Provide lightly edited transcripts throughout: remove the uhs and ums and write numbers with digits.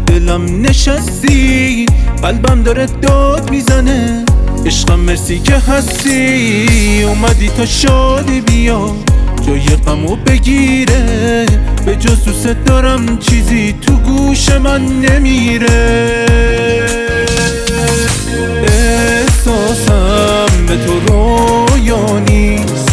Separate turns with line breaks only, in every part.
دلم نشستی، قلبم داره داد میزنه. عشقم مرسی که هستی، اومدی تا شادی بیا جای غمو بگیره. به جز دوست دارم چیزی تو گوش من نمیره. احساسم به تو رویا نیست،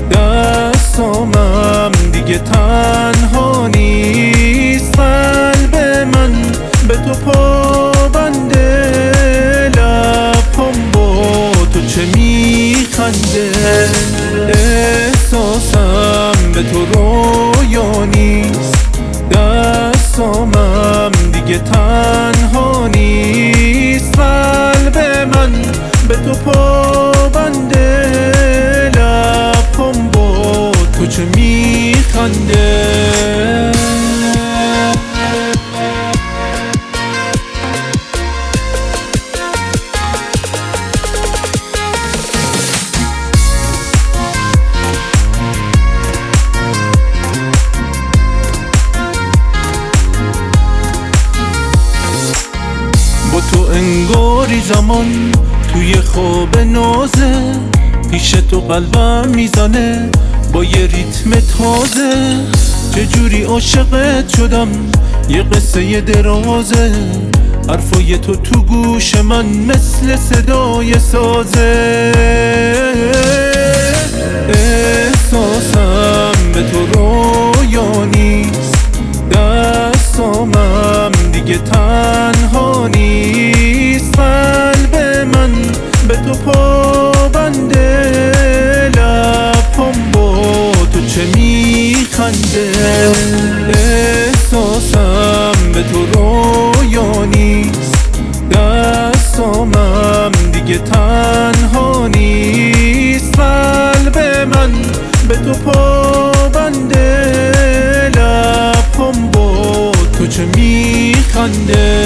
دستامم دیگه تنها نیست. قلب من به تو پابنده، لبم با تو چه میخنده. احساسم به تو رویا نیست، دستامم دیگه تنها نیست. قلب من به تو پابنده، لبم با تو چه میخنده. با تو انگاری زمان توی خواب نازه، پیش تو قلبم میزنه با یه ریتم تازه. چجوری عاشقت شدم یه قصه درازه، حرفای تو گوش من مثل صدای سازه. احساسم به تو رویا نیست، دستامم دیگه تنها نیست. قلب من به تو پابنده، لبم با تو چه میخنده. احساسم به تو رویا نیست، دستامم دیگه تنها نیست. قلب من به تو پابنده، لبم با تو چه میخنده.